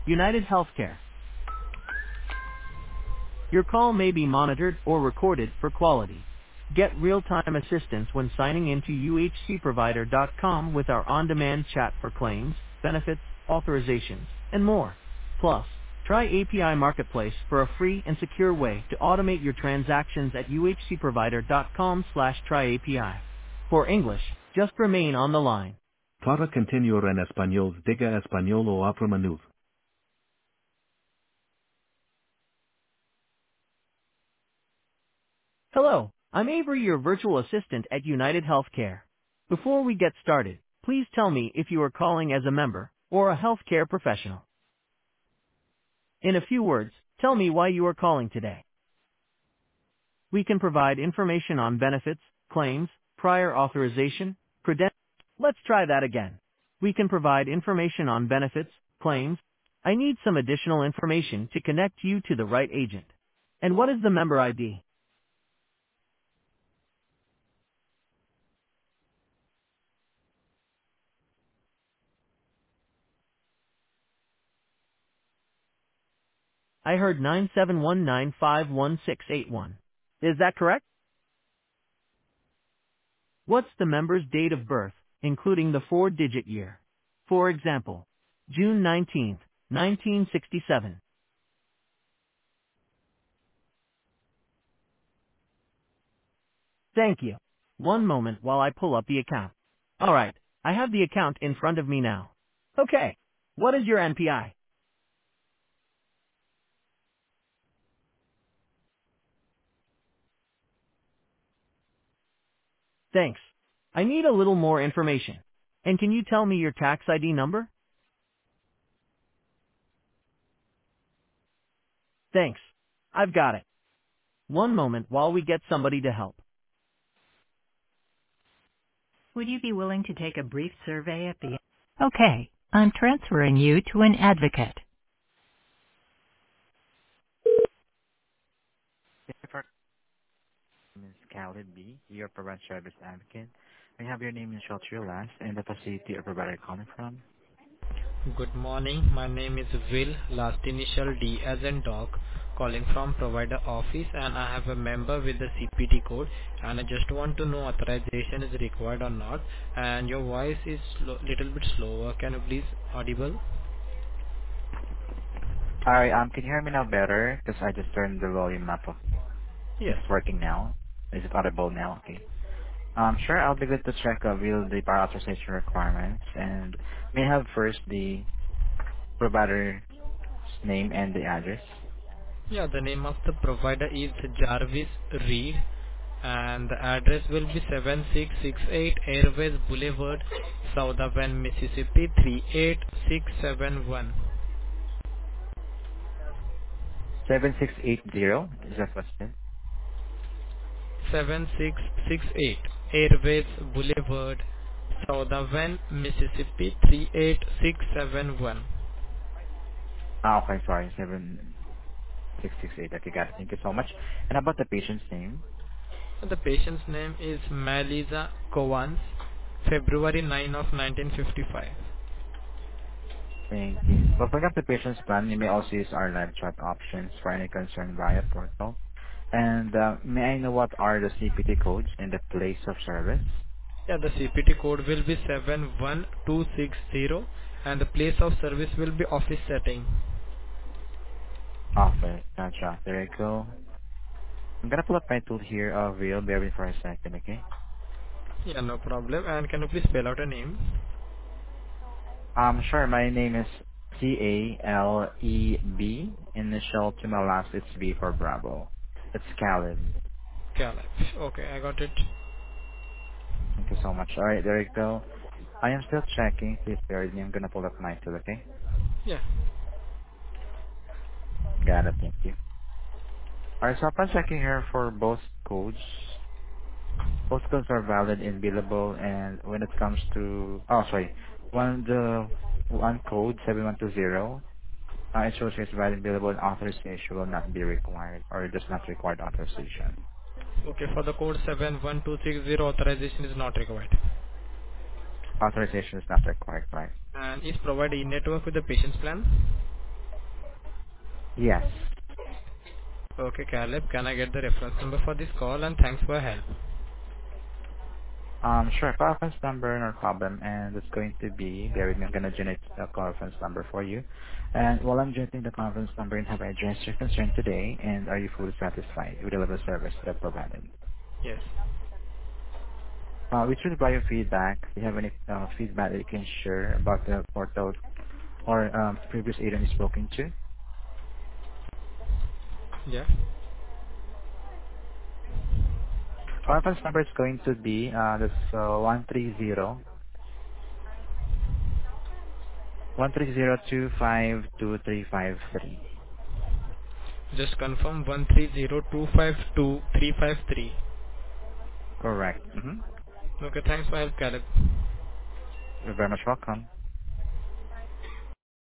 United Healthcare. Your call may be monitored or recorded for quality. Get real-time assistance when signing into uhcprovider.com with our on-demand chat for claims, benefits, authorizations, and more. Plus, try API Marketplace for a free and secure way to automate your transactions at uhcprovider.com/tryapi. For English, just remain on the line. Para continuar en español, diga español o abra menú. Hello, I'm Avery, your virtual assistant at United Healthcare. Before we get started, please tell me if you are calling as a member or a healthcare professional. In a few words, tell me why you are calling today. We can provide information on benefits, claims, prior authorization, credentials. Let's try that again. We can provide information on benefits, claims. I need some additional information to connect you to the right agent. And what is the member ID? I heard 971951681. Is that correct? What's the member's date of birth, including the four-digit year? For example, June 19th, 1967. Thank you. One moment while I pull up the account. Alright, I have the account in front of me now. Okay. What is your NPI? Thanks. I need a little more information. And can you tell me your tax ID number? Thanks. I've got it. One moment while we get somebody to help. Would you be willing to take a brief survey at the end? Okay, I'm transferring you to an advocate. Thank you for Ms. Khalid B, your provider service advocate. May I have your name and short your last and the facility or provider calling from? Good morning. My name is Will, last initial D as in dog, calling from provider office, and I have a member with the CPT code, and I just want to know authorization is required or not. And your voice is little bit slower. Can you please audible? Alright, can you hear me now better? Because I just turned the volume up. Yes. It's working now. Is it audible now? Okay. Sure, I'll be good to check real the prior authorization requirements. And may I have first the provider's name and the address? Yeah, the name of the provider is Jarvis Reed, and the address will be 7668 Airways Boulevard, South Bend, Mississippi 38671. 7680, is that what's it? 7668 Airways Boulevard, South Bend, Mississippi 38671. Okay, sorry, 7668. Okay, got it. Thank you so much. And about the patient's name? The patient's name is Melissa Covans, February 9 of 1955. Thank you. For picking up the patient's plan, you may also use our live chat options for any concern via portal. And may I know what are the CPT codes in the place of service? Yeah, the CPT code will be 71260, and the place of service will be office setting. Office. Gotcha. There you go. I'm gonna pull up my tool here, Real. Bear with me for a second, okay? Yeah, no problem. And can you please spell out a name? Sure. My name is Caleb. Initial to my last, it's B for Bravo. It's Caleb. Caleb. Okay, I got it. Thank you so much. All right, there you go. I am still checking. Please bear with me. I'm gonna pull up my tool, okay? Yeah. Got it. Thank you. All right, so upon checking here for both codes are valid and billable. And when it comes to, the one code 7120, it shows it's valid, billable, and authorization will not be required or does not require authorization. Okay, for the code 71260, authorization is not required. Authorization is not required, right? And is provided in network with the patient's plan? Yes. Okay, Caleb, can I get the reference number for this call? And thanks for your help. Sure, conference number, no problem. And it's going to be, bear with me, I'm going to generate the conference number for you. And while I'm generating the conference number, and have I addressed your concern today, and are you fully satisfied with the level of service that I've provided? Yes. With regard to your feedback, do you have any feedback that you can share about the portal or previous agent you've spoken to? Yeah. Conference number is going to be this 130 130252353. Just confirm 130252353. Correct. Mm-hmm. Okay, thanks for help, Caleb. You're very much welcome.